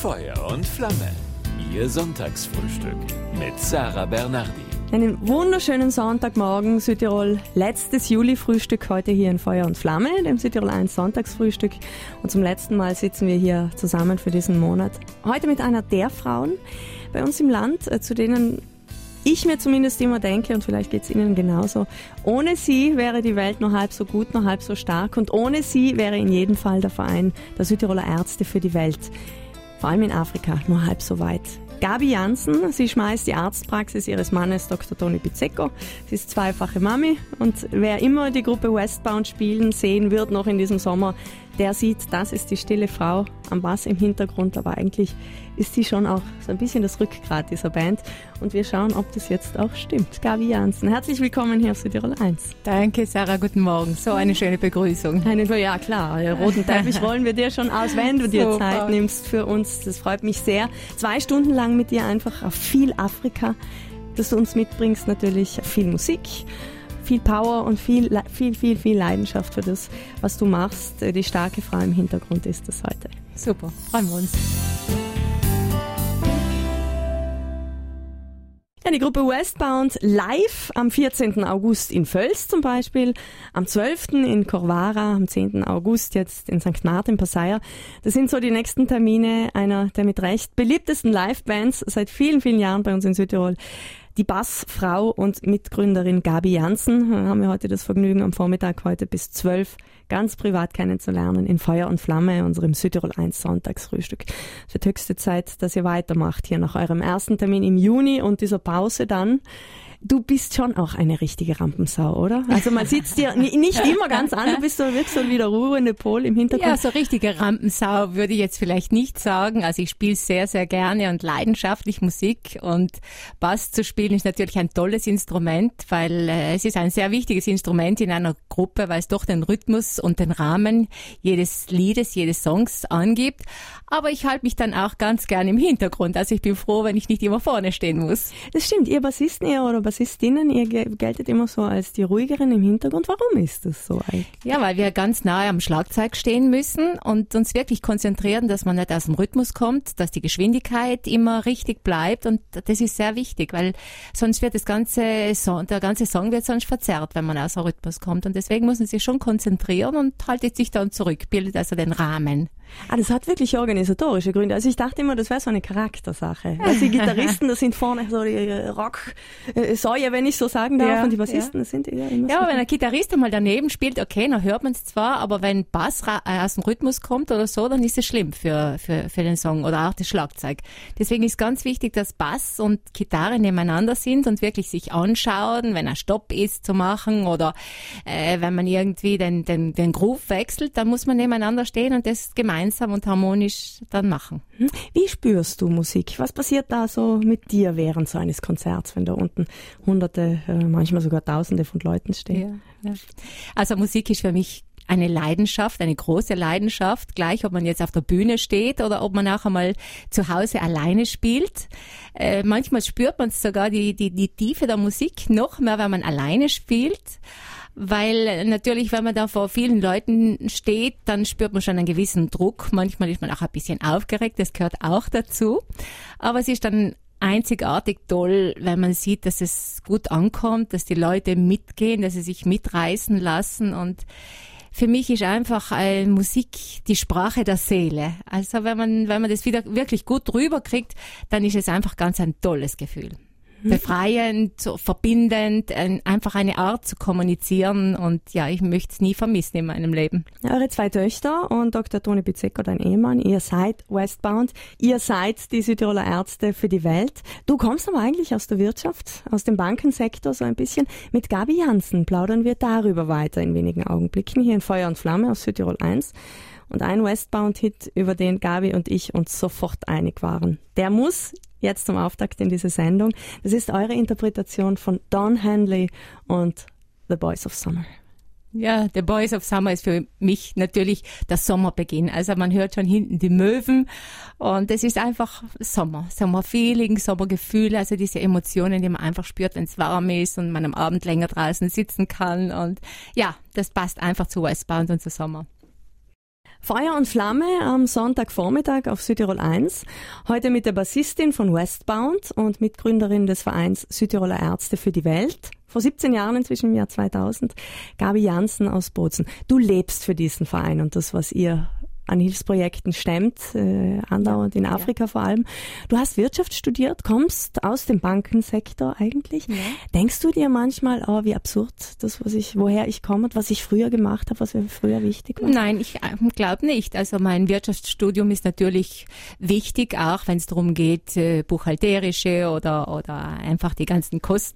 Feuer und Flamme. Ihr Sonntagsfrühstück mit Sarah Bernardi. Einen wunderschönen Sonntagmorgen, Südtirol. Letztes Juli-Frühstück heute hier in Feuer und Flamme, dem Südtirol 1 Sonntagsfrühstück. Und zum letzten Mal sitzen wir hier zusammen für diesen Monat. Heute mit einer der Frauen bei uns im Land, zu denen ich mir zumindest immer denke, und vielleicht geht es Ihnen genauso, ohne sie wäre die Welt nur halb so gut, nur halb so stark. Und ohne sie wäre in jedem Fall der Verein der Südtiroler Ärzte für die Welt, vor allem in Afrika, nur halb so weit. Gabi Jansen, sie schmeißt die Arztpraxis ihres Mannes Dr. Toni Pizzecco. Sie ist zweifache Mami und wer immer die Gruppe Westbound spielen sehen wird noch in diesem Sommer, der sieht, das ist die stille Frau am Bass im Hintergrund, aber eigentlich ist sie schon auch so ein bisschen das Rückgrat dieser Band und wir schauen, ob das jetzt auch stimmt. Gabi Jansen, herzlich willkommen hier auf Südtirol 1. Danke Sarah, guten Morgen. So eine schöne Begrüßung. Ja klar, roten Teppich rollen wir dir schon aus, wenn du dir Zeit nimmst für uns. Das freut mich sehr. 2 Stunden lang mit dir einfach auf viel Afrika, dass du uns mitbringst, natürlich viel Musik, viel Power und viel Leidenschaft für das, was du machst. Die starke Frau im Hintergrund ist das heute. Super, freuen wir uns. Ja, die Gruppe Westbound live am 14. August in Völs zum Beispiel, am 12. in Corvara, am 10. August jetzt in St. Martin, Passaia. Das sind so die nächsten Termine einer der mit Recht beliebtesten Live-Bands seit vielen, vielen Jahren bei uns in Südtirol. Die Bassfrau und Mitgründerin Gabi Jansen haben wir heute das Vergnügen, am Vormittag heute bis 12 ganz privat kennenzulernen in Feuer und Flamme, unserem Südtirol 1 Sonntagsfrühstück. Es wird höchste Zeit, dass ihr weitermacht hier nach eurem ersten Termin im Juni und dieser Pause dann. Du bist schon auch eine richtige Rampensau, oder? Also man sieht's dir nicht immer ganz an, du bist so wirklich so wie der ruhende Pol im Hintergrund. Ja, so richtige Rampensau würde ich jetzt vielleicht nicht sagen. Also ich spiele sehr, sehr gerne und leidenschaftlich Musik und Bass zu spielen ist natürlich ein tolles Instrument, weil es ist ein sehr wichtiges Instrument in einer Gruppe, weil es doch den Rhythmus und den Rahmen jedes Liedes, jedes Songs angibt. Aber ich halte mich dann auch ganz gerne im Hintergrund. Also ich bin froh, wenn ich nicht immer vorne stehen muss. Das stimmt, ihr Bassisten oder Bassistinnen, ihr geltet immer so als die ruhigeren im Hintergrund. Warum ist das so eigentlich? Ja, weil wir ganz nahe am Schlagzeug stehen müssen und uns wirklich konzentrieren, dass man nicht aus dem Rhythmus kommt, dass die Geschwindigkeit immer richtig bleibt und das ist sehr wichtig, weil sonst wird der ganze Song wird sonst verzerrt, wenn man aus dem Rhythmus kommt und deswegen muss man sich schon konzentrieren und haltet sich dann zurück, bildet also den Rahmen. Ah, das hat wirklich organisatorische Gründe. Also ich dachte immer, das wäre so eine Charaktersache. Also die Gitarristen, das sind vorne so die Rock-Säue, wenn ich so sagen darf, ja, und die Bassisten, das sind eher immer so. Ja, aber wenn ein Gitarrist einmal daneben spielt, okay, dann hört man es zwar, aber wenn Bass aus dem Rhythmus kommt oder so, dann ist es schlimm für den Song oder auch das Schlagzeug. Deswegen ist ganz wichtig, dass Bass und Gitarre nebeneinander sind und wirklich sich anschauen, wenn ein Stopp ist zu machen oder wenn man irgendwie den Groove wechselt, dann muss man nebeneinander stehen und das gemeinsam und harmonisch dann machen. Wie spürst du Musik? Was passiert da so mit dir während so eines Konzerts, wenn da unten Hunderte, manchmal sogar Tausende von Leuten stehen? Ja. Also Musik ist für mich eine Leidenschaft, eine große Leidenschaft, gleich ob man jetzt auf der Bühne steht oder ob man auch einmal zu Hause alleine spielt. Manchmal spürt man sogar die Tiefe der Musik noch mehr, wenn man alleine spielt. Weil natürlich, wenn man da vor vielen Leuten steht, dann spürt man schon einen gewissen Druck. Manchmal ist man auch ein bisschen aufgeregt, das gehört auch dazu. Aber es ist dann einzigartig toll, wenn man sieht, dass es gut ankommt, dass die Leute mitgehen, dass sie sich mitreißen lassen und für mich ist einfach Musik die Sprache der Seele. Also wenn man das wieder wirklich gut rüberkriegt, dann ist es einfach ganz ein tolles Gefühl. Befreiend, so verbindend, einfach eine Art zu kommunizieren und ja, ich möchte es nie vermissen in meinem Leben. Ja, eure 2 Töchter und Dr. Toni Pizzecco, dein Ehemann, ihr seid Westbound, ihr seid die Südtiroler Ärzte für die Welt. Du kommst aber eigentlich aus der Wirtschaft, aus dem Bankensektor so ein bisschen. Mit Gabi Jansen plaudern wir darüber weiter in wenigen Augenblicken hier in Feuer und Flamme auf Südtirol 1. Und ein Westbound-Hit, über den Gabi und ich uns sofort einig waren. Der muss jetzt zum Auftakt in diese Sendung. Das ist eure Interpretation von Don Henley und The Boys of Summer. Ja, The Boys of Summer ist für mich natürlich der Sommerbeginn. Also man hört schon hinten die Möwen und es ist einfach Sommerfeeling, Sommergefühle, also diese Emotionen, die man einfach spürt, wenn es warm ist und man am Abend länger draußen sitzen kann und ja, das passt einfach zu Westbound und zu Sommer. Feuer und Flamme am Sonntagvormittag auf Südtirol 1. Heute mit der Bassistin von Westbound und Mitgründerin des Vereins Südtiroler Ärzte für die Welt. Vor 17 Jahren, inzwischen im Jahr 2000, Gabi Jansen aus Bozen. Du lebst für diesen Verein und das, was ihr an Hilfsprojekten stemmt, andauernd in Afrika vor allem. Du hast Wirtschaft studiert, kommst aus dem Bankensektor eigentlich. Ja. Denkst du dir manchmal, oh, wie absurd das, woher ich komme und was ich früher gemacht habe, was mir früher wichtig war? Nein, ich glaube nicht. Also mein Wirtschaftsstudium ist natürlich wichtig, auch wenn es darum geht, buchhalterische oder einfach die ganzen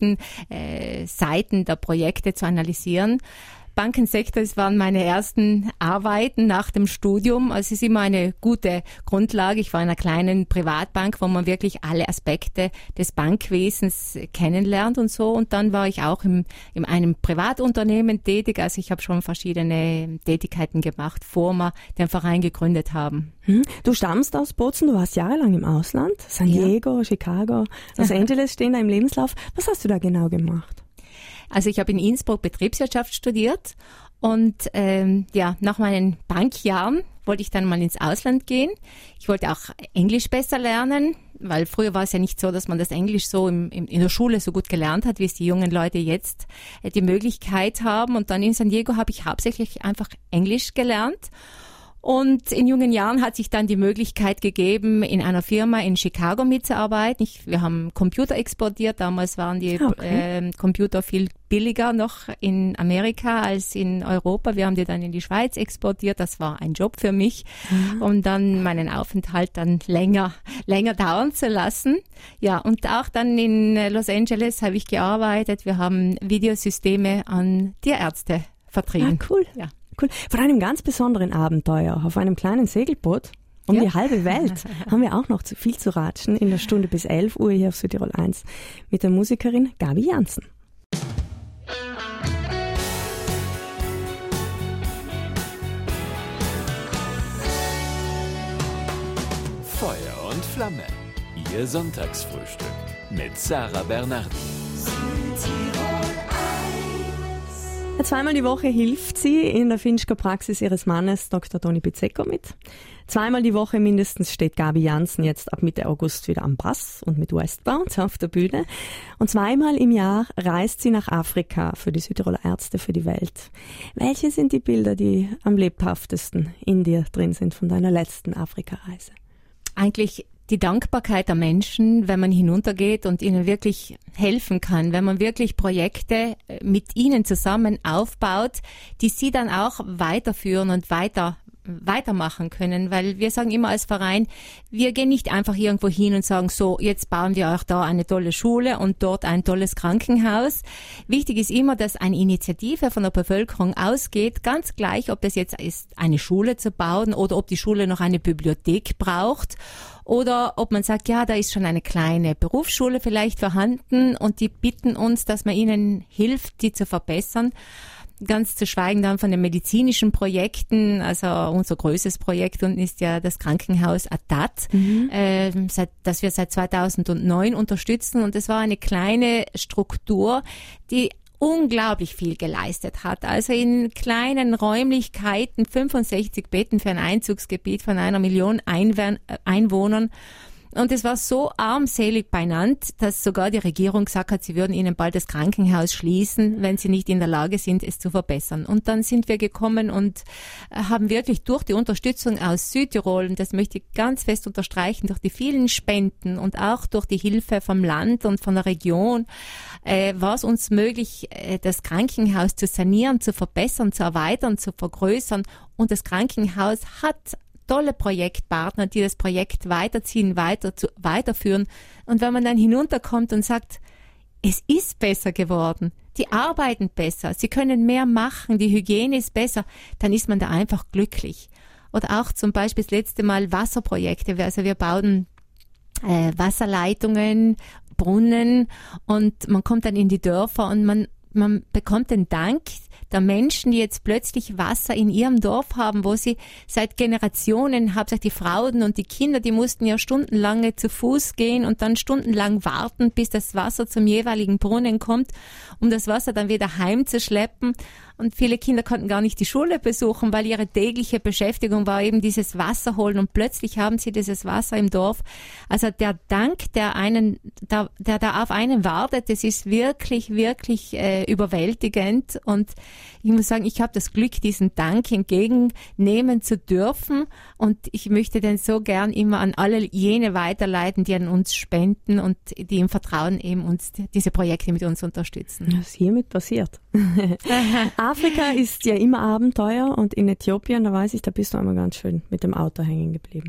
Kostenseiten der Projekte zu analysieren. Bankensektor, das waren meine ersten Arbeiten nach dem Studium. Also es ist immer eine gute Grundlage. Ich war in einer kleinen Privatbank, wo man wirklich alle Aspekte des Bankwesens kennenlernt und so. Und dann war ich auch in einem Privatunternehmen tätig. Also ich habe schon verschiedene Tätigkeiten gemacht, bevor wir den Verein gegründet haben. Du stammst aus Bozen, du warst jahrelang im Ausland. San Diego, Chicago, Los Angeles stehen da im Lebenslauf. Was hast du da genau gemacht? Also ich habe in Innsbruck Betriebswirtschaft studiert und nach meinen Bankjahren wollte ich dann mal ins Ausland gehen. Ich wollte auch Englisch besser lernen, weil früher war es ja nicht so, dass man das Englisch so in der Schule so gut gelernt hat, wie es die jungen Leute jetzt die Möglichkeit haben. Und dann in San Diego habe ich hauptsächlich einfach Englisch gelernt. Und in jungen Jahren hat sich dann die Möglichkeit gegeben, in einer Firma in Chicago mitzuarbeiten. Wir haben Computer exportiert. Damals waren die Computer viel billiger noch in Amerika als in Europa. Wir haben die dann in die Schweiz exportiert. Das war ein Job für mich, um dann meinen Aufenthalt dann länger dauern zu lassen. Ja, und auch dann in Los Angeles habe ich gearbeitet. Wir haben Videosysteme an Tierärzte vertrieben. Ah, cool. Ja. Cool. Von einem ganz besonderen Abenteuer auf einem kleinen Segelboot um die halbe Welt haben wir auch noch viel zu ratschen in der Stunde bis 11 Uhr hier auf Südtirol 1 mit der Musikerin Gabi Jansen. Feuer und Flamme, Ihr Sonntagsfrühstück mit Sarah Bernardi. Zweimal die Woche hilft sie in der Finchker-Praxis ihres Mannes Dr. Toni Pizzecco mit. Zweimal die Woche mindestens steht Gabi Jansen jetzt ab Mitte August wieder am Bass und mit Westbound auf der Bühne. Und zweimal im Jahr reist sie nach Afrika für die Südtiroler Ärzte für die Welt. Welche sind die Bilder, die am lebhaftesten in dir drin sind von deiner letzten Afrika-Reise? Eigentlich die Dankbarkeit der Menschen, wenn man hinuntergeht und ihnen wirklich helfen kann, wenn man wirklich Projekte mit ihnen zusammen aufbaut, die sie dann auch weiterführen und weitermachen können, weil wir sagen immer als Verein, wir gehen nicht einfach irgendwo hin und sagen, so, jetzt bauen wir auch da eine tolle Schule und dort ein tolles Krankenhaus. Wichtig ist immer, dass eine Initiative von der Bevölkerung ausgeht, ganz gleich, ob das jetzt ist, eine Schule zu bauen oder ob die Schule noch eine Bibliothek braucht. Oder ob man sagt, ja, da ist schon eine kleine Berufsschule vielleicht vorhanden und die bitten uns, dass man ihnen hilft, die zu verbessern. Ganz zu schweigen dann von den medizinischen Projekten. Also unser größtes Projekt ist ja das Krankenhaus Adat, das wir seit 2009 unterstützen. Und es war eine kleine Struktur, die unglaublich viel geleistet hat. Also in kleinen Räumlichkeiten, 65 Betten für ein Einzugsgebiet von 1 Million Einwohnern. Und es war so armselig benannt, dass sogar die Regierung gesagt hat, sie würden ihnen bald das Krankenhaus schließen, wenn sie nicht in der Lage sind, es zu verbessern. Und dann sind wir gekommen und haben wirklich durch die Unterstützung aus Südtirol, und das möchte ich ganz fest unterstreichen, durch die vielen Spenden und auch durch die Hilfe vom Land und von der Region, war es uns möglich, das Krankenhaus zu sanieren, zu verbessern, zu erweitern, zu vergrößern. Und das Krankenhaus hat tolle Projektpartner, die das Projekt weiterziehen, weiterführen. Und wenn man dann hinunterkommt und sagt, es ist besser geworden, die arbeiten besser, sie können mehr machen, die Hygiene ist besser, dann ist man da einfach glücklich. Oder auch zum Beispiel das letzte Mal Wasserprojekte. Also wir bauen Wasserleitungen, Brunnen und man kommt dann in die Dörfer und man bekommt den Dank der Menschen, die jetzt plötzlich Wasser in ihrem Dorf haben, wo sie seit Generationen, hauptsächlich die Frauen und die Kinder, die mussten ja stundenlang zu Fuß gehen und dann stundenlang warten, bis das Wasser zum jeweiligen Brunnen kommt, um das Wasser dann wieder heimzuschleppen. und viele Kinder konnten gar nicht die Schule besuchen, weil ihre tägliche Beschäftigung war eben dieses Wasser holen und plötzlich haben sie dieses Wasser im Dorf. Also der Dank, der da auf einen wartet, das ist wirklich, wirklich überwältigend und ich muss sagen, ich habe das Glück, diesen Dank entgegennehmen zu dürfen und ich möchte den so gern immer an alle jene weiterleiten, die an uns spenden und die im Vertrauen eben uns diese Projekte mit uns unterstützen. Was hiermit passiert. Afrika ist ja immer Abenteuer und in Äthiopien, da weiß ich, da bist du einmal ganz schön mit dem Auto hängen geblieben.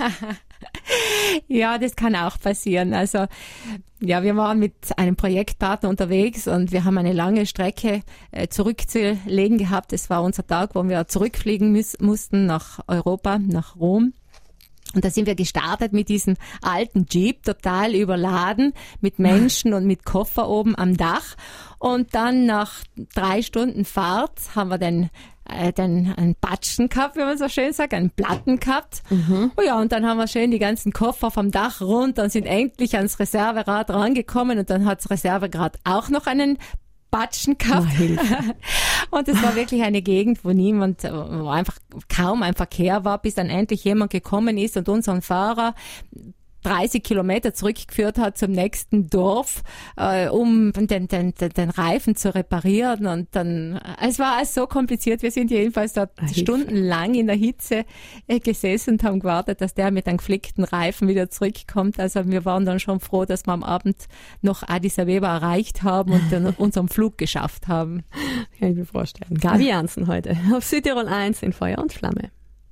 Ja, das kann auch passieren. Also ja, wir waren mit einem Projektpartner unterwegs und wir haben eine lange Strecke zurückzulegen gehabt. Das war unser Tag, wo wir zurückfliegen mussten nach Europa, nach Rom. Und da sind wir gestartet mit diesem alten Jeep, total überladen, mit Menschen und mit Koffer oben am Dach. Und dann nach 3 Stunden Fahrt haben wir dann einen Patschen gehabt, wie man so schön sagt, einen Platten gehabt. Oh ja, und dann haben wir schön die ganzen Koffer vom Dach runter und sind endlich ans Reserverad rangekommen und dann hat das Reserverad auch noch einen Patschen gehabt. Und es war wirklich eine Gegend, wo einfach kaum ein Verkehr war, bis dann endlich jemand gekommen ist und unseren Fahrer 30 Kilometer zurückgeführt hat zum nächsten Dorf, um den Reifen zu reparieren. Und dann, es war alles so kompliziert. Wir sind jedenfalls dort stundenlang in der Hitze gesessen und haben gewartet, dass der mit einem geflickten Reifen wieder zurückkommt. Also wir waren dann schon froh, dass wir am Abend noch Addis Abeba erreicht haben und dann unseren Flug geschafft haben. Kann ich mir vorstellen. Gabi Jansen heute auf Südtirol 1 in Feuer und Flamme.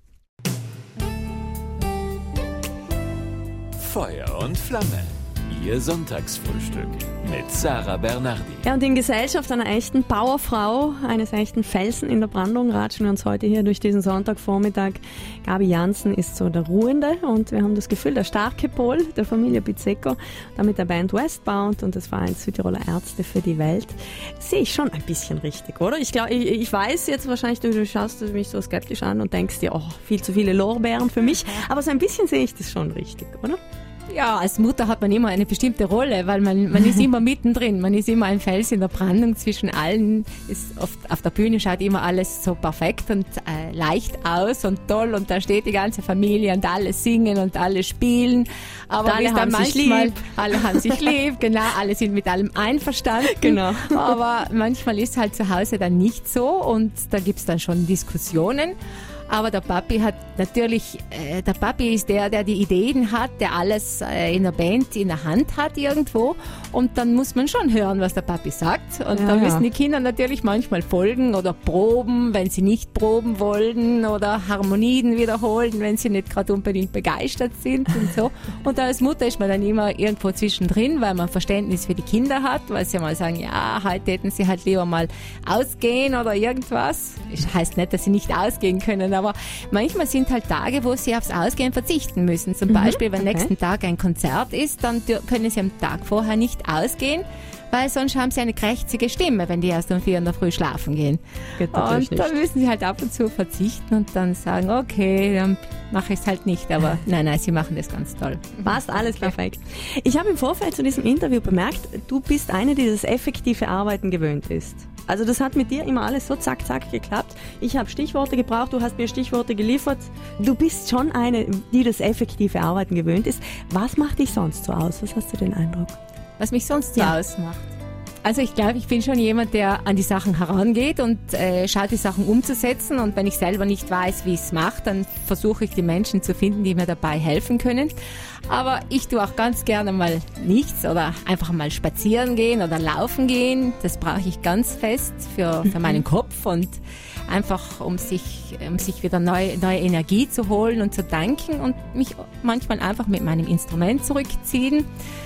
Feuer und Flamme. Ihr Sonntagsfrühstück mit Sarah Bernardi. Ja, und in Gesellschaft einer echten Powerfrau, eines echten Felsen in der Brandung, ratschen wir uns heute hier durch diesen Sonntagvormittag. Gabi Jansen ist so der Ruhende und wir haben das Gefühl, der starke Pol der Familie Bizecco, da mit der Band Westbound und des Vereins Südtiroler Ärzte für die Welt, sehe ich schon ein bisschen richtig, oder? Ich glaube, ich weiß jetzt wahrscheinlich, du schaust mich so skeptisch an und denkst dir, oh, viel zu viele Lorbeeren für mich, aber so ein bisschen sehe ich das schon richtig, oder? Ja, als Mutter hat man immer eine bestimmte Rolle, weil man ist immer mittendrin, man ist immer ein Fels in der Brandung zwischen allen. Ist oft auf der Bühne schaut immer alles so perfekt und leicht aus und toll und da steht die ganze Familie und alle singen und alle spielen. Aber alle haben sich lieb. Alle haben sich lieb, genau, alle sind mit allem einverstanden. Genau. Aber manchmal ist halt zu Hause dann nicht so und da gibt's dann schon Diskussionen. Aber der Papi hat natürlich, der Papi ist der die Ideen hat, der alles in der Band in der Hand hat irgendwo. Und dann muss man schon hören, was der Papi sagt. Und da müssen die Kinder natürlich manchmal folgen oder proben, wenn sie nicht proben wollen oder Harmonien wiederholen, wenn sie nicht gerade unbedingt begeistert sind und so. Und als Mutter ist man dann immer irgendwo zwischendrin, weil man Verständnis für die Kinder hat, weil sie mal sagen, ja, heute hätten sie halt lieber mal ausgehen oder irgendwas. Das heißt nicht, dass sie nicht ausgehen können, aber manchmal sind halt Tage, wo sie aufs Ausgehen verzichten müssen. Zum Beispiel, wenn nächsten Tag ein Konzert ist, dann können sie am Tag vorher nicht ausgehen, weil sonst haben sie eine krächzige Stimme, wenn die erst um 4 in der Früh schlafen gehen. Und dann müssen sie halt ab und zu verzichten und dann sagen, okay, dann mache ich es halt nicht. Aber nein, sie machen das ganz toll. Passt alles perfekt. Ich habe im Vorfeld zu diesem Interview bemerkt, du bist eine, die das effektive Arbeiten gewöhnt ist. Also das hat mit dir immer alles so zack, zack geklappt. Ich habe Stichworte gebraucht, du hast mir Stichworte geliefert. Du bist schon eine, die das effektive Arbeiten gewöhnt ist. Was macht dich sonst so aus? Was hast du den Eindruck? Was mich sonst so ausmacht? Also ich glaube, ich bin schon jemand, der an die Sachen herangeht und schaut, die Sachen umzusetzen. Und wenn ich selber nicht weiß, wie ich es mache, dann versuche ich, die Menschen zu finden, die mir dabei helfen können. Aber ich tue auch ganz gerne mal nichts oder einfach mal spazieren gehen oder laufen gehen. Das brauche ich ganz fest für meinen Kopf und einfach, um sich wieder neue Energie zu holen und zu danken und mich manchmal einfach mit meinem Instrument zurückziehen.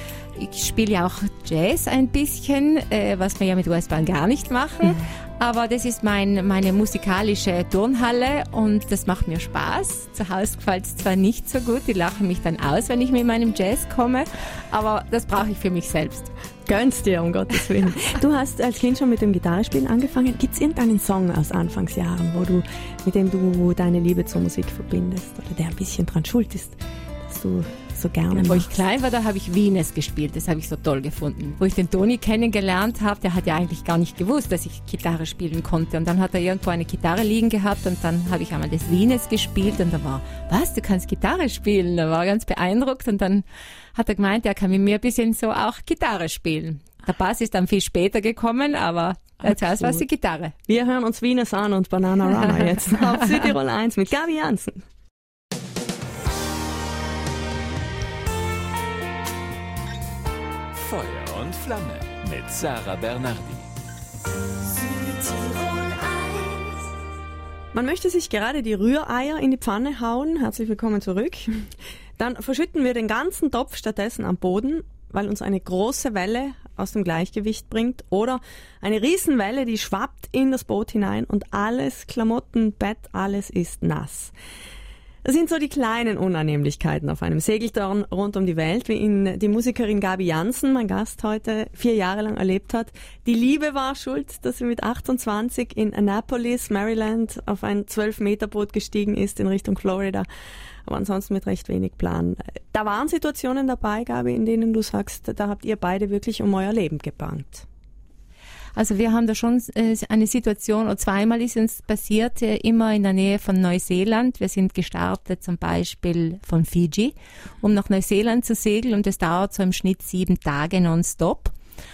Ich spiele ja auch Jazz ein bisschen, was wir ja mit Westbound gar nicht machen. Aber das ist meine musikalische Turnhalle und das macht mir Spaß. Zu Hause gefällt es zwar nicht so gut, die lachen mich dann aus, wenn ich mit meinem Jazz komme, aber das brauche ich für mich selbst. Gönn's dir, um Gottes Willen. Du hast als Kind schon mit dem Gitarrespielen angefangen. Gibt's irgendeinen Song aus Anfangsjahren, mit dem du deine Liebe zur Musik verbindest oder der ein bisschen dran schuld ist, dass du so gerne Wo machst. ich klein war, da habe ich Wienes gespielt. Das habe ich so toll gefunden. Wo ich den Toni kennengelernt habe, der hat ja eigentlich gar nicht gewusst, dass ich Gitarre spielen konnte. Und dann hat er irgendwo eine Gitarre liegen gehabt und dann habe ich einmal das Wienes gespielt und da war, was, du kannst Gitarre spielen? Da war er ganz beeindruckt und dann hat er gemeint, er kann mit mir ein bisschen so auch Gitarre spielen. Der Bass ist dann viel später gekommen, aber zuerst war es die Gitarre. Wir hören uns Wienes an und Bananarama jetzt auf Südtirol 1 mit Gabi Jansen. Feuer und Flamme mit Sarah Bernardi. Man möchte sich gerade die Rühreier in die Pfanne hauen. Herzlich willkommen zurück. Dann verschütten wir den ganzen Topf stattdessen am Boden, weil uns eine große Welle aus dem Gleichgewicht bringt oder eine Riesenwelle, die schwappt in das Boot hinein und alles, Klamotten, Bett, alles ist nass. Das sind so die kleinen Unannehmlichkeiten auf einem Segeltörn rund um die Welt, wie ihn die Musikerin Gabi Jansen, mein Gast heute, 4 Jahre lang erlebt hat. Die Liebe war schuld, dass sie mit 28 in Annapolis, Maryland, auf ein 12-Meter-Boot gestiegen ist in Richtung Florida, aber ansonsten mit recht wenig Plan. Da waren Situationen dabei, Gabi, in denen du sagst, da habt ihr beide wirklich um euer Leben gebangt. Also wir haben da schon eine Situation, oder zweimal ist uns passiert, immer in der Nähe von Neuseeland. Wir sind gestartet zum Beispiel von Fiji, um nach Neuseeland zu segeln und es dauert so im Schnitt 7 Tage nonstop.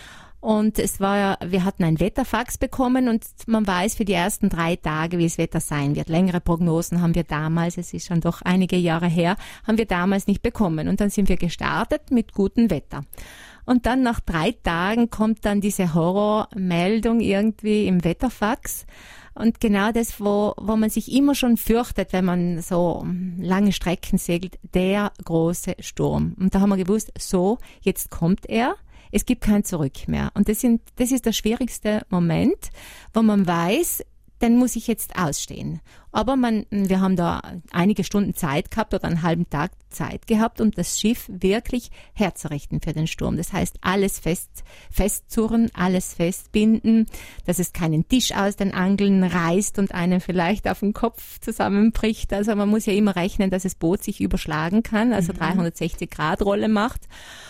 Und wir hatten ein Wetterfax bekommen und man weiß für die ersten 3 Tage, wie das Wetter sein wird. Längere Prognosen haben wir damals, es ist schon doch einige Jahre her, haben wir damals nicht bekommen. Und dann sind wir gestartet mit gutem Wetter. Und dann nach 3 Tagen kommt dann diese Horrormeldung irgendwie im Wetterfax. Und genau das, wo man sich immer schon fürchtet, wenn man so lange Strecken segelt, der große Sturm. Und da haben wir gewusst, so, jetzt kommt er. Es gibt kein Zurück mehr. Und das ist der schwierigste Moment, wo man weiß, den muss ich jetzt ausstehen. Aber wir haben da einige Stunden Zeit gehabt oder einen halben Tag Zeit gehabt, um das Schiff wirklich herzurichten für den Sturm. Das heißt, alles festzurren, alles festbinden, dass es keinen Tisch aus den Angeln reißt und einen vielleicht auf den Kopf zusammenbricht. Also man muss ja immer rechnen, dass das Boot sich überschlagen kann, also 360-Grad-Rolle macht.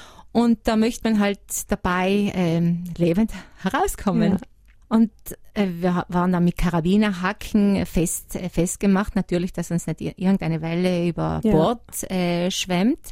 Und da möchte man halt dabei lebend herauskommen. Ja. Und wir waren dann mit Karabinerhaken festgemacht, natürlich, dass uns nicht irgendeine Welle über Bord schwemmt.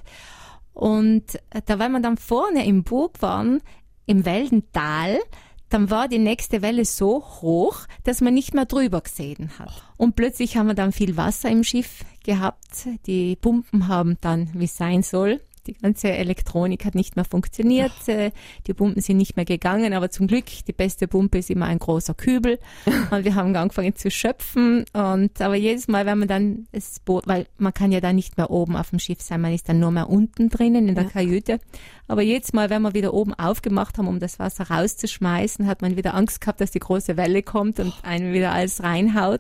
Und da, wenn wir dann vorne im Bug waren, im Weldental, dann war die nächste Welle so hoch, dass man nicht mehr drüber gesehen hat. Und plötzlich haben wir dann viel Wasser im Schiff gehabt. Die Pumpen haben dann, wie es sein soll, die ganze Elektronik hat nicht mehr funktioniert, die Pumpen sind nicht mehr gegangen, aber zum Glück, die beste Pumpe ist immer ein großer Kübel und wir haben angefangen zu schöpfen aber jedes Mal, wenn man dann das Boot, weil man kann ja dann nicht mehr oben auf dem Schiff sein, man ist dann nur mehr unten drinnen in der Kajüte, aber jedes Mal, wenn wir wieder oben aufgemacht haben, um das Wasser rauszuschmeißen, hat man wieder Angst gehabt, dass die große Welle kommt und einen wieder alles reinhaut.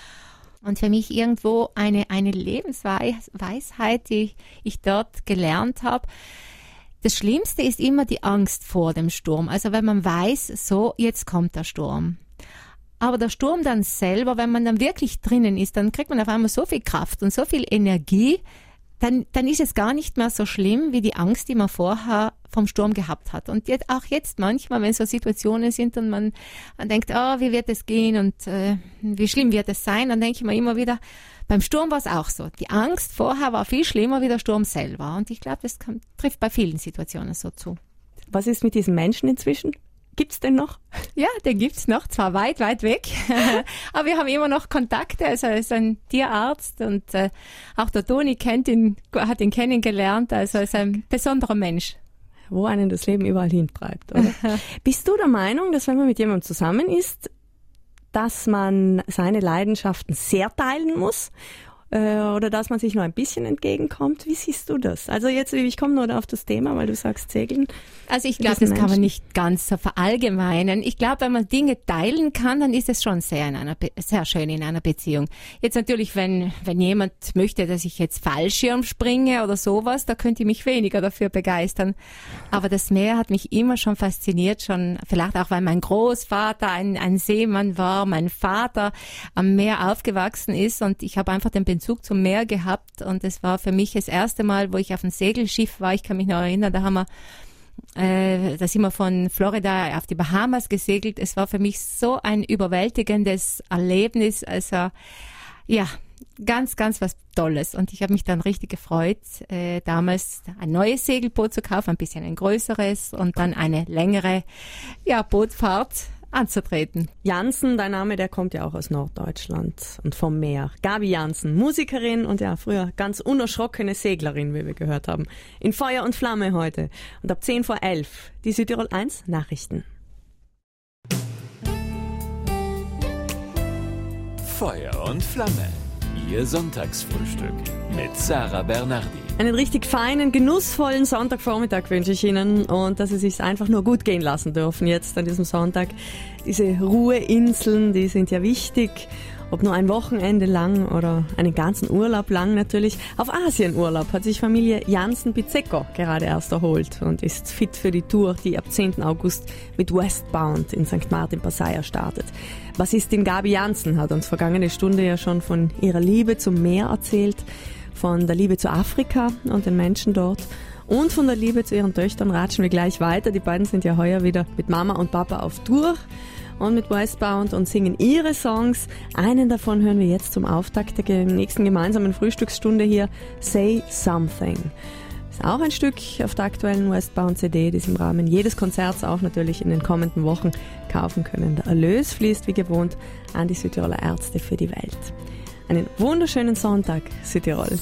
Und für mich irgendwo eine Lebensweisheit, die ich dort gelernt habe. Das Schlimmste ist immer die Angst vor dem Sturm. Also wenn man weiß, so, jetzt kommt der Sturm. Aber der Sturm dann selber, wenn man dann wirklich drinnen ist, dann kriegt man auf einmal so viel Kraft und so viel Energie, dann ist es gar nicht mehr so schlimm, wie die Angst, die man vorher vom Sturm gehabt hat. Und auch jetzt manchmal, wenn so Situationen sind und man denkt, wie wird es gehen und wie schlimm wird es sein, dann denke ich mir immer wieder, beim Sturm war es auch so. Die Angst vorher war viel schlimmer wie der Sturm selber. Und ich glaube, das trifft bei vielen Situationen so zu. Was ist mit diesen Menschen inzwischen? Gibt's den noch? Ja, den gibt's noch, zwar weit, weit weg, aber wir haben immer noch Kontakte. Also er ist ein Tierarzt und auch der Toni hat ihn kennengelernt. Also er ist ein besonderer Mensch. Wo einen das Leben überall hintreibt, oder? Bist du der Meinung, dass wenn man mit jemandem zusammen ist, dass man seine Leidenschaften sehr teilen muss? Oder dass man sich nur ein bisschen entgegenkommt. Wie siehst du das? Also jetzt, ich komme nur auf das Thema, weil du sagst Segeln. Also ich glaube, das kann man nicht ganz so verallgemeinern. Ich glaube, wenn man Dinge teilen kann, dann ist es schon sehr schön in einer Beziehung. Jetzt natürlich, wenn jemand möchte, dass ich jetzt Fallschirm springe oder sowas, da könnte ich mich weniger dafür begeistern. Aber das Meer hat mich immer schon fasziniert, schon vielleicht auch, weil mein Großvater ein Seemann war, mein Vater am Meer aufgewachsen ist und ich habe einfach den den Zug zum Meer gehabt und es war für mich das erste Mal, wo ich auf einem Segelschiff war. Ich kann mich noch erinnern, da sind wir von Florida auf die Bahamas gesegelt. Es war für mich so ein überwältigendes Erlebnis. Also ja, ganz, ganz was Tolles. Und ich habe mich dann richtig gefreut, damals ein neues Segelboot zu kaufen, ein bisschen ein größeres und dann eine längere Bootfahrt anzutreten. Jansen, dein Name, der kommt ja auch aus Norddeutschland und vom Meer. Gabi Jansen, Musikerin und ja, früher ganz unerschrockene Seglerin, wie wir gehört haben. In Feuer und Flamme heute. Und ab 10:11 die Südtirol 1 Nachrichten. Feuer und Flamme. Ihr Sonntagsfrühstück mit Sarah Bernardi. Einen richtig feinen, genussvollen Sonntagvormittag wünsche ich Ihnen und dass Sie sich einfach nur gut gehen lassen dürfen jetzt an diesem Sonntag. Diese Ruheinseln, die sind ja wichtig, ob nur ein Wochenende lang oder einen ganzen Urlaub lang natürlich. Auf Asienurlaub hat sich Familie Jansen-Bizecco gerade erst erholt und ist fit für die Tour, die ab 10. August mit Westbound in St. Martin-Passaia startet. Bassistin Gabi Jansen hat uns vergangene Stunde ja schon von ihrer Liebe zum Meer erzählt, von der Liebe zu Afrika und den Menschen dort und von der Liebe zu ihren Töchtern ratschen wir gleich weiter. Die beiden sind ja heuer wieder mit Mama und Papa auf Tour und mit Westbound und singen ihre Songs. Einen davon hören wir jetzt zum Auftakt der nächsten gemeinsamen Frühstücksstunde hier, Say Something. Ist auch ein Stück auf der aktuellen Westbound-CD, die Sie im Rahmen jedes Konzerts auch natürlich in den kommenden Wochen kaufen können. Der Erlös fließt wie gewohnt an die Südtiroler Ärzte für die Welt. Einen wunderschönen Sonntag, Südtirol.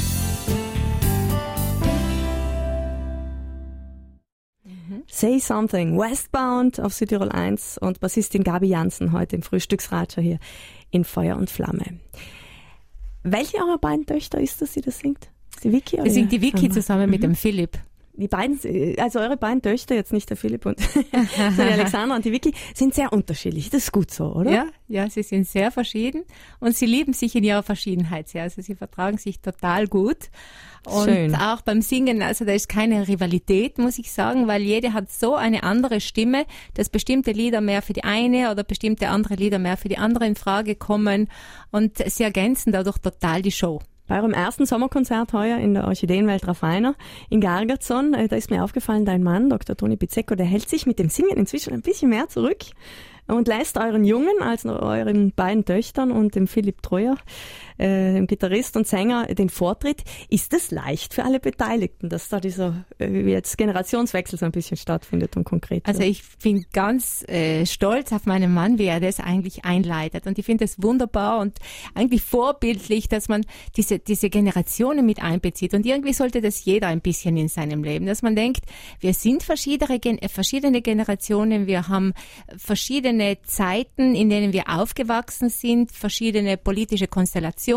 Say Something, Westbound auf Südtirol 1 und Bassistin Gabi Jansen heute im Frühstücksratscher hier in Feuer und Flamme. Welche eurer beiden Töchter ist das, die das singt? Ist die Vicky? Das singt die Vicky zusammen mit dem Philipp. Die beiden, also eure beiden Töchter, jetzt nicht der Philipp und sondern die Alexandra und die Vicky, sind sehr unterschiedlich. Das ist gut so, oder? Ja, sie sind sehr verschieden und sie lieben sich in ihrer Verschiedenheit sehr. Also sie vertragen sich total gut. Und schön. Auch beim Singen, also da ist keine Rivalität, muss ich sagen, weil jede hat so eine andere Stimme, dass bestimmte Lieder mehr für die eine oder bestimmte andere Lieder mehr für die andere in Frage kommen und sie ergänzen dadurch total die Show. Bei eurem ersten Sommerkonzert heuer in der Orchideenwelt Raffainer in Gargarzon, da ist mir aufgefallen, dein Mann, Dr. Toni Bizecco, der hält sich mit dem Singen inzwischen ein bisschen mehr zurück und lässt euren Jungen, also euren beiden Töchtern und dem Philipp Treuer, dem Gitarrist und Sänger, den Vortritt. Ist es leicht für alle Beteiligten, dass da dieser jetzt Generationswechsel so ein bisschen stattfindet und konkret? Also ich bin ganz stolz auf meinen Mann, wie er das eigentlich einleitet. Und ich finde es wunderbar und eigentlich vorbildlich, dass man diese Generationen mit einbezieht. Und irgendwie sollte das jeder ein bisschen in seinem Leben, dass man denkt, wir sind verschiedene Generationen, wir haben verschiedene Zeiten, in denen wir aufgewachsen sind, verschiedene politische Konstellationen,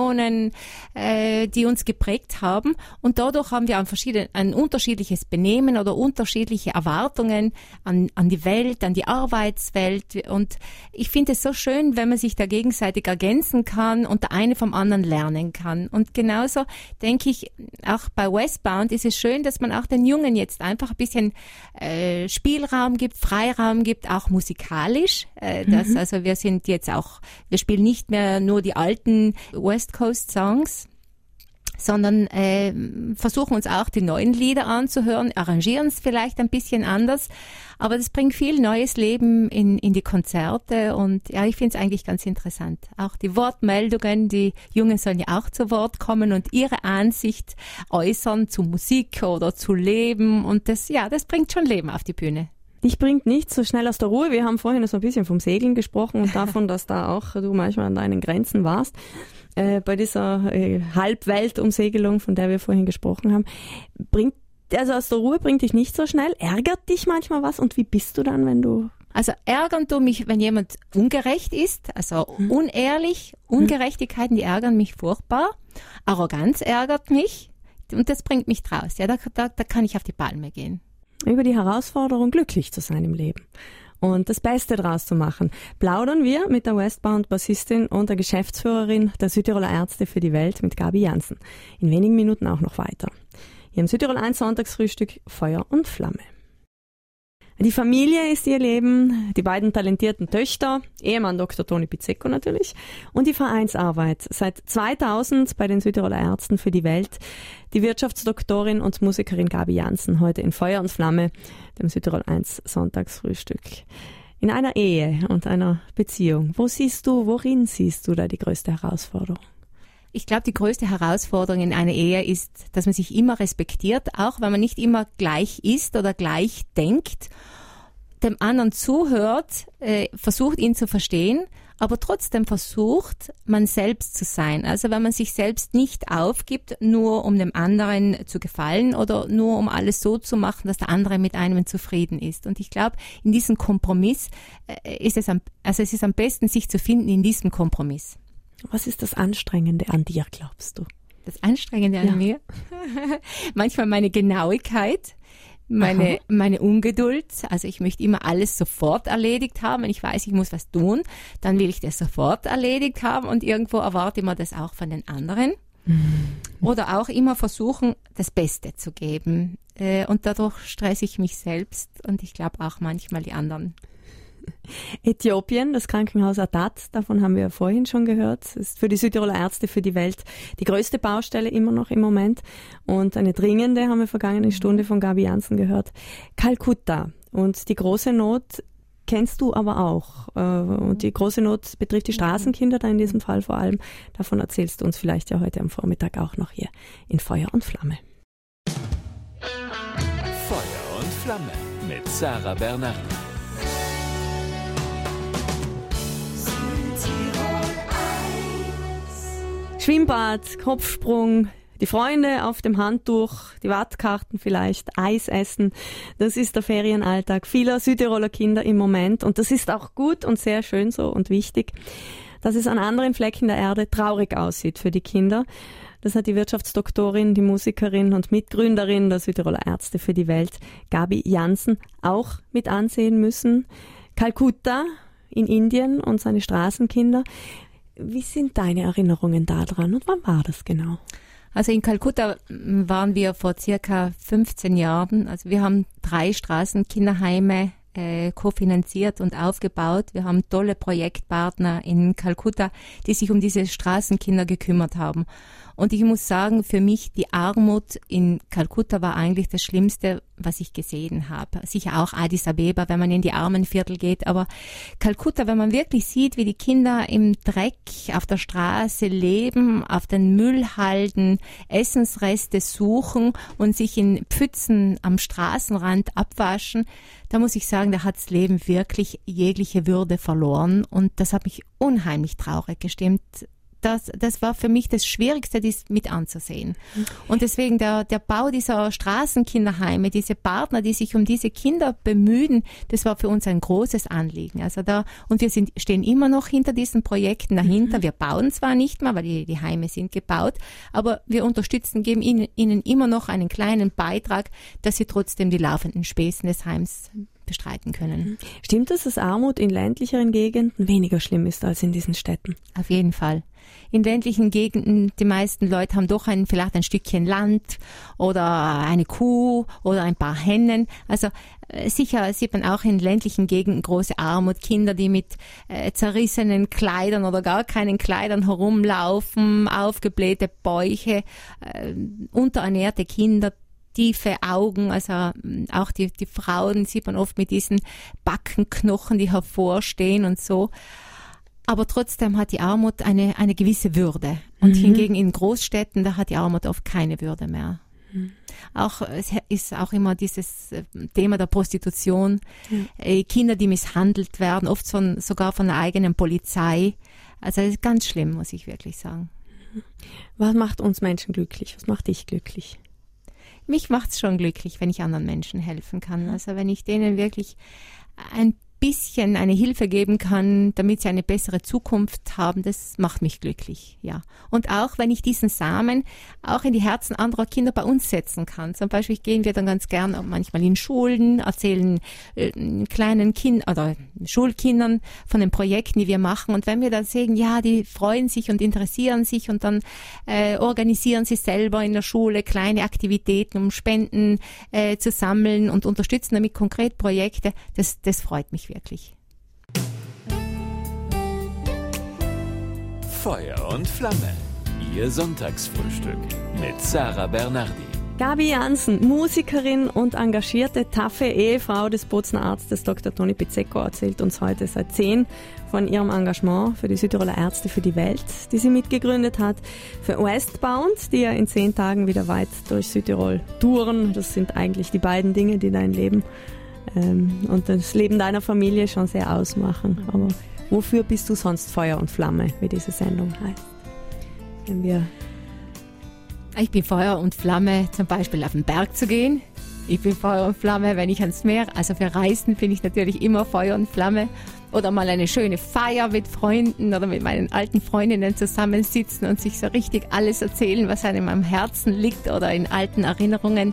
die uns geprägt haben und dadurch haben wir ein unterschiedliches Benehmen oder unterschiedliche Erwartungen an die Welt, an die Arbeitswelt und ich finde es so schön, wenn man sich da gegenseitig ergänzen kann und der eine vom anderen lernen kann und genauso denke ich, auch bei Westbound ist es schön, dass man auch den Jungen jetzt einfach ein bisschen Spielraum gibt, Freiraum gibt, auch musikalisch, also wir spielen nicht mehr nur die alten West Coast Songs, sondern versuchen uns auch die neuen Lieder anzuhören, arrangieren es vielleicht ein bisschen anders, aber das bringt viel neues Leben in die Konzerte und ja, ich finde es eigentlich ganz interessant. Auch die Wortmeldungen, die Jungen sollen ja auch zu Wort kommen und ihre Ansicht äußern zu Musik oder zu Leben und das bringt schon Leben auf die Bühne. Dich bringt nichts so schnell aus der Ruhe. Wir haben vorhin so ein bisschen vom Segeln gesprochen und davon, dass da auch du manchmal an deinen Grenzen warst. Bei dieser Halbweltumsegelung, von der wir vorhin gesprochen haben. Also aus der Ruhe bringt dich nicht so schnell. Ärgert dich manchmal was? Und wie bist du dann, wenn du... Also ärgern du mich, wenn jemand ungerecht ist, also unehrlich, Ungerechtigkeiten, die ärgern mich furchtbar. Arroganz ärgert mich und das bringt mich draus. Ja, da kann ich auf die Palme gehen. Über die Herausforderung, glücklich zu sein im Leben und das Beste draus zu machen, plaudern wir mit der Westbound-Bassistin und der Geschäftsführerin der Südtiroler Ärzte für die Welt mit Gabi Jansen. In wenigen Minuten auch noch weiter. Hier im Südtirol 1 Sonntagsfrühstück Feuer und Flamme. Die Familie ist ihr Leben, die beiden talentierten Töchter, Ehemann Dr. Toni Pizzecco natürlich und die Vereinsarbeit. Seit 2000 bei den Südtiroler Ärzten für die Welt. Die Wirtschaftsdoktorin und Musikerin Gabi Jansen heute in Feuer und Flamme, dem Südtirol 1 Sonntagsfrühstück. In einer Ehe und einer Beziehung, worin siehst du da die größte Herausforderung? Ich glaube, die größte Herausforderung in einer Ehe ist, dass man sich immer respektiert, auch wenn man nicht immer gleich ist oder gleich denkt, dem anderen zuhört, versucht ihn zu verstehen, aber trotzdem versucht, man selbst zu sein. Also wenn man sich selbst nicht aufgibt, nur um dem anderen zu gefallen oder nur um alles so zu machen, dass der andere mit einem zufrieden ist. Und ich glaube, in diesem Kompromiss es ist am besten, sich zu finden in diesem Kompromiss. Was ist das Anstrengende an dir, glaubst du? Das Anstrengende an mir? Manchmal meine Genauigkeit, meine Ungeduld. Also ich möchte immer alles sofort erledigt haben. Wenn ich weiß, ich muss was tun, dann will ich das sofort erledigt haben und irgendwo erwarte ich mir das auch von den anderen. Oder auch immer versuchen, das Beste zu geben. Und dadurch stresse ich mich selbst und ich glaube auch manchmal die anderen. Äthiopien, das Krankenhaus Adat, davon haben wir ja vorhin schon gehört, ist für die Südtiroler Ärzte für die Welt die größte Baustelle immer noch im Moment und eine dringende, haben wir vergangene Stunde von Gabi Jansen gehört. Kalkutta und die große Not kennst du aber auch und die große Not betrifft die Straßenkinder da in diesem Fall vor allem. Davon erzählst du uns vielleicht ja heute am Vormittag auch noch hier in Feuer und Flamme. Feuer und Flamme mit Sarah Bernhardt. Schwimmbad, Kopfsprung, die Freunde auf dem Handtuch, die Wattkarten vielleicht, Eis essen. Das ist der Ferienalltag vieler Südtiroler Kinder im Moment. Und das ist auch gut und sehr schön so und wichtig, dass es an anderen Flecken der Erde traurig aussieht für die Kinder. Das hat die Wirtschaftsdoktorin, die Musikerin und Mitgründerin der Südtiroler Ärzte für die Welt, Gabi Jansen, auch mit ansehen müssen. Kalkutta in Indien und seine Straßenkinder. Wie sind deine Erinnerungen daran und wann war das genau? Also in Kalkutta waren wir vor circa 15 Jahren. Also wir haben 3 Straßenkinderheime kofinanziert und aufgebaut. Wir haben tolle Projektpartner in Kalkutta, die sich um diese Straßenkinder gekümmert haben. Und ich muss sagen, für mich die Armut in Kalkutta war eigentlich das Schlimmste, was ich gesehen habe. Sicher auch Addis Abeba, wenn man in die Armenviertel geht, aber Kalkutta, wenn man wirklich sieht, wie die Kinder im Dreck auf der Straße leben, auf den Müllhalden Essensreste suchen und sich in Pfützen am Straßenrand abwaschen, da muss ich sagen, da hat das Leben wirklich jegliche Würde verloren und das hat mich unheimlich traurig gestimmt. Das war für mich das Schwierigste, dies mit anzusehen. Und deswegen der Bau dieser Straßenkinderheime, diese Partner, die sich um diese Kinder bemühen, das war für uns ein großes Anliegen. Also und wir stehen immer noch hinter diesen Projekten dahinter. Wir bauen zwar nicht mehr, weil die Heime sind gebaut, aber wir unterstützen, geben ihnen immer noch einen kleinen Beitrag, dass sie trotzdem die laufenden Spesen des Heims bestreiten können. Stimmt es, dass Armut in ländlicheren Gegenden weniger schlimm ist als in diesen Städten? Auf jeden Fall. In ländlichen Gegenden, die meisten Leute haben doch vielleicht ein Stückchen Land oder eine Kuh oder ein paar Hennen. Also sicher sieht man auch in ländlichen Gegenden große Armut, Kinder, die mit zerrissenen Kleidern oder gar keinen Kleidern herumlaufen, aufgeblähte Bäuche, unterernährte Kinder, tiefe Augen, also auch die Frauen sieht man oft mit diesen Backenknochen, die hervorstehen und so. Aber trotzdem hat die Armut eine gewisse Würde. Und hingegen in Großstädten, da hat die Armut oft keine Würde mehr. Es ist auch immer dieses Thema der Prostitution. Kinder, die misshandelt werden, oft sogar von der eigenen Polizei. Also das ist ganz schlimm, muss ich wirklich sagen. Was macht uns Menschen glücklich? Was macht dich glücklich? Mich macht's schon glücklich, wenn ich anderen Menschen helfen kann. Also wenn ich denen wirklich ein bisschen eine Hilfe geben kann, damit sie eine bessere Zukunft haben, das macht mich glücklich, ja. Und auch, wenn ich diesen Samen auch in die Herzen anderer Kinder bei uns setzen kann. Zum Beispiel gehen wir dann ganz gern manchmal in Schulen, erzählen kleinen Kindern oder Schulkindern von den Projekten, die wir machen. Und wenn wir dann sehen, ja, die freuen sich und interessieren sich und dann organisieren sie selber in der Schule kleine Aktivitäten, um Spenden zu sammeln und unterstützen damit konkret Projekte, das freut mich wirklich. Feuer und Flamme. Ihr Sonntagsfrühstück mit Sarah Bernardi. Gabi Jansen, Musikerin und engagierte, taffe Ehefrau des Bozner Arztes Dr. Toni Pizzecco, erzählt uns heute seit 10 von ihrem Engagement für die Südtiroler Ärzte für die Welt, die sie mitgegründet hat, für Westbound, die ja in 10 Tagen wieder weit durch Südtirol touren. Das sind eigentlich die beiden Dinge, die dein Leben und das Leben deiner Familie schon sehr ausmachen. Aber wofür bist du sonst Feuer und Flamme, wie diese Sendung heißt? Ich bin Feuer und Flamme, zum Beispiel auf den Berg zu gehen. Ich bin Feuer und Flamme, wenn ich ans Meer, also für Reisen bin ich natürlich immer Feuer und Flamme. Oder mal eine schöne Feier mit Freunden oder mit meinen alten Freundinnen zusammensitzen und sich so richtig alles erzählen, was einem am Herzen liegt oder in alten Erinnerungen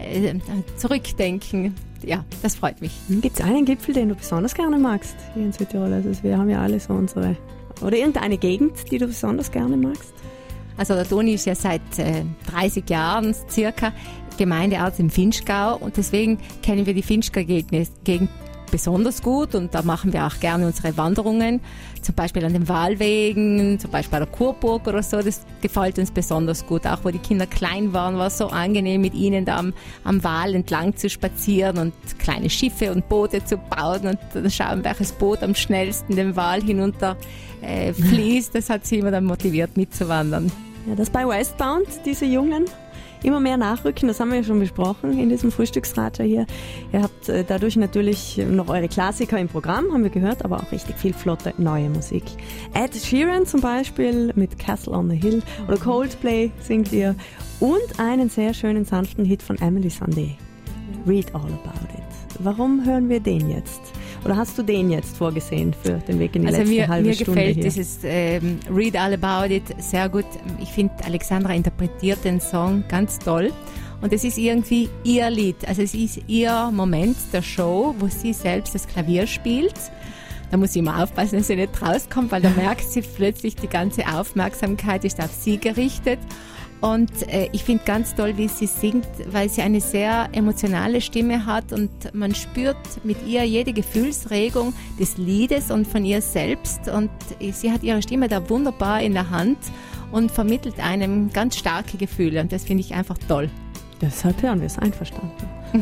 zurückdenken. Ja, das freut mich. Gibt es einen Gipfel, den du besonders gerne magst hier in Südtirol? Also wir haben ja alle so unsere... Oder irgendeine Gegend, die du besonders gerne magst? Also der Toni ist ja seit 30 Jahren circa Gemeindearzt im Vinschgau und deswegen kennen wir die Vinschgau-Gegend besonders gut und da machen wir auch gerne unsere Wanderungen, zum Beispiel an den Wahlwegen, zum Beispiel bei der Kurburg oder so, das gefällt uns besonders gut. Auch wo die Kinder klein waren, war es so angenehm, mit ihnen da am Wahl entlang zu spazieren und kleine Schiffe und Boote zu bauen und dann schauen, welches Boot am schnellsten den Wahl hinunter fließt. Das hat sie immer dann motiviert mitzuwandern. Ja, das bei Westbound, diese Jungen immer mehr nachrücken, das haben wir ja schon besprochen in diesem Frühstücksratscher hier. Ihr habt dadurch natürlich noch eure Klassiker im Programm, haben wir gehört, aber auch richtig viel flotte neue Musik. Ed Sheeran zum Beispiel mit Castle on the Hill oder Coldplay singt ihr und einen sehr schönen sanften Hit von Emily Sandé, Read All About It. Warum hören wir den jetzt? Oder hast du den jetzt vorgesehen für den Weg in die letzte halbe Stunde hier? Mir gefällt dieses Read All About It sehr gut. Ich finde, Alexandra interpretiert den Song ganz toll. Und es ist irgendwie ihr Lied. Also es ist ihr Moment der Show, wo sie selbst das Klavier spielt. Da muss sie immer aufpassen, dass sie nicht rauskommt, weil da merkt sie plötzlich, die ganze Aufmerksamkeit ist auf sie gerichtet. Und ich finde ganz toll, wie sie singt, weil sie eine sehr emotionale Stimme hat und man spürt mit ihr jede Gefühlsregung des Liedes und von ihr selbst. Und sie hat ihre Stimme da wunderbar in der Hand und vermittelt einem ganz starke Gefühle. Und das finde ich einfach toll. Deshalb hören wir es einverstanden.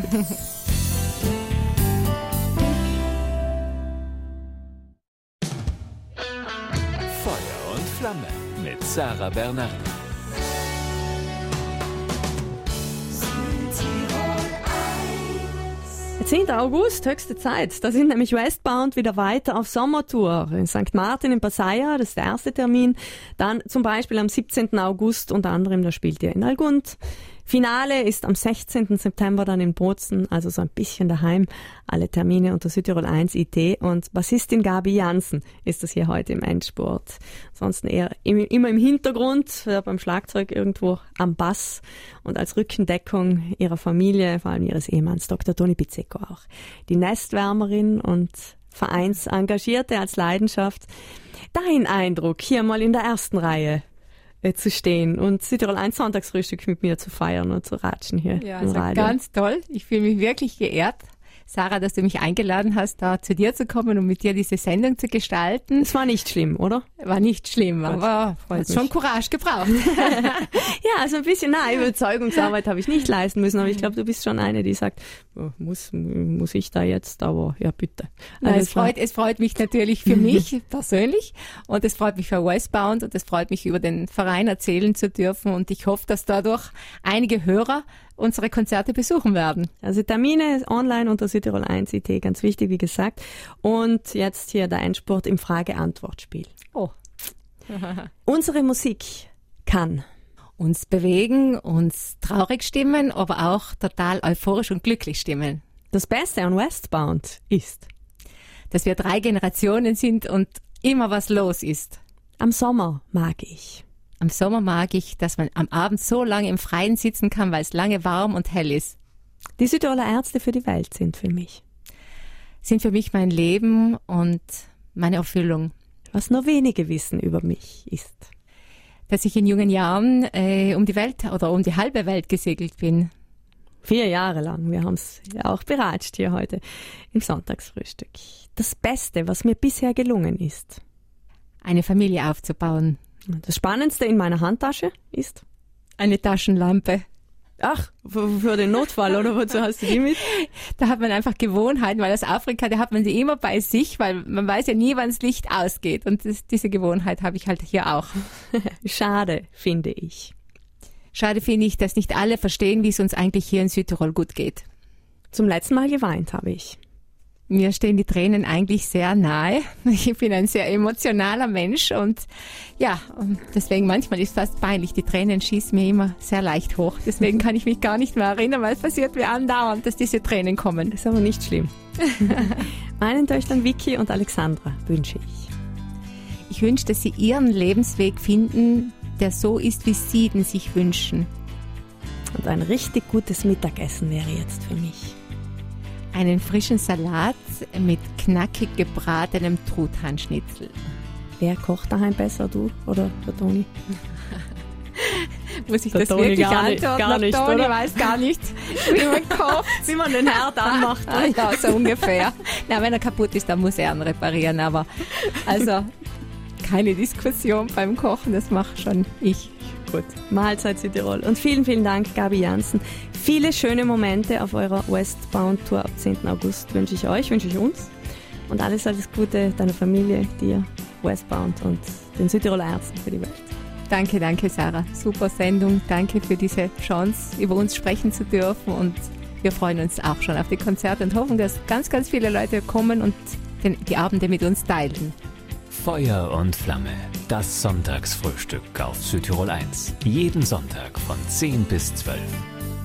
Feuer und Flamme mit Sarah Bernardi. 10. August, höchste Zeit. Da sind nämlich Westbound wieder weiter auf Sommertour. In St. Martin in Passaia, das ist der erste Termin. Dann zum Beispiel am 17. August unter anderem, da spielt ihr in Algund. Finale ist am 16. September dann in Bozen, also so ein bisschen daheim. Alle Termine unter Südtirol 1 IT und Bassistin Gabi Jansen ist das hier heute im Endspurt. Ansonsten eher immer im Hintergrund, beim Schlagzeug irgendwo am Bass und als Rückendeckung ihrer Familie, vor allem ihres Ehemanns Dr. Toni Pizzecco auch. Die Nestwärmerin und Vereinsengagierte als Leidenschaft. Dein Eindruck hier mal in der ersten Reihe zu stehen und Südtirol 1 Sonntagsfrühstück mit mir zu feiern und zu ratschen hier ja, im also Radio. Ganz toll. Ich fühle mich wirklich geehrt, Sarah, dass du mich eingeladen hast, da zu dir zu kommen und mit dir diese Sendung zu gestalten. Es war nicht schlimm, oder? War nicht schlimm, aber hat schon Courage gebraucht. Ja, also ein bisschen, Überzeugungsarbeit habe ich nicht leisten müssen, aber ich glaube, du bist schon eine, die sagt, oh, muss ich da jetzt, aber ja, bitte. Also es freut mich natürlich für mich persönlich und es freut mich für Westbound und es freut mich, über den Verein erzählen zu dürfen und ich hoffe, dass dadurch einige Hörer unsere Konzerte besuchen werden. Also Termine online unter Südtirol 1 IT, ganz wichtig, wie gesagt. Und jetzt hier der Endspurt im Frage-Antwort-Spiel. Oh. Unsere Musik kann uns bewegen, uns traurig stimmen, aber auch total euphorisch und glücklich stimmen. Das Beste an Westbound ist, dass wir 3 Generationen sind und immer was los ist. Am Sommer mag ich. Am Sommer mag ich, dass man am Abend so lange im Freien sitzen kann, weil es lange warm und hell ist. Die Südtiroler Ärzte für die Welt sind für mich. Sind für mich mein Leben und meine Erfüllung. Was nur wenige wissen über mich ist, dass ich in jungen Jahren um die Welt oder um die halbe Welt gesegelt bin. 4 Jahre lang. Wir haben es ja auch beratscht hier heute im Sonntagsfrühstück. Das Beste, was mir bisher gelungen ist. Eine Familie aufzubauen. Das Spannendste in meiner Handtasche ist? Eine Taschenlampe. Ach, für den Notfall, oder wozu hast du die mit? Da hat man einfach Gewohnheiten, weil aus Afrika, da hat man sie immer bei sich, weil man weiß ja nie, wann das Licht ausgeht. Und diese Gewohnheit habe ich halt hier auch. Schade, finde ich. Schade finde ich, dass nicht alle verstehen, wie es uns eigentlich hier in Südtirol gut geht. Zum letzten Mal geweint habe ich. Mir stehen die Tränen eigentlich sehr nahe. Ich bin ein sehr emotionaler Mensch und ja, und deswegen manchmal ist es fast peinlich. Die Tränen schießen mir immer sehr leicht hoch. Deswegen kann ich mich gar nicht mehr erinnern, weil es passiert mir andauernd, dass diese Tränen kommen. Ist aber nicht schlimm. Meinen Töchtern Vicky und Alexandra wünsche ich. Ich wünsche, dass sie ihren Lebensweg finden, der so ist, wie sie den sich wünschen. Und ein richtig gutes Mittagessen wäre jetzt für mich. Einen frischen Salat mit knackig gebratenem Truthahnschnitzel. Wer kocht daheim besser, du oder der Toni? Muss ich der das Toni wirklich gar antworten? Gar nicht, Toni oder? weiß gar nicht, wie man kocht. Wie man den Herd anmacht. Ja, so ungefähr. Na, wenn er kaputt ist, dann muss er ihn reparieren. Aber also keine Diskussion beim Kochen, das mache schon ich. Gut. Mahlzeit Südtirol. Und vielen, vielen Dank, Gabi Jansen. Viele schöne Momente auf eurer Westbound Tour ab 10. August wünsche ich euch, wünsche ich uns. Und alles Gute deiner Familie, dir, Westbound und den Südtiroler Ärzten für die Welt. Danke, danke Sarah. Super Sendung. Danke für diese Chance, über uns sprechen zu dürfen. Und wir freuen uns auch schon auf die Konzerte und hoffen, dass ganz, ganz viele Leute kommen und die Abende mit uns teilen. Feuer und Flamme. Das Sonntagsfrühstück auf Südtirol 1. Jeden Sonntag von 10 bis 12.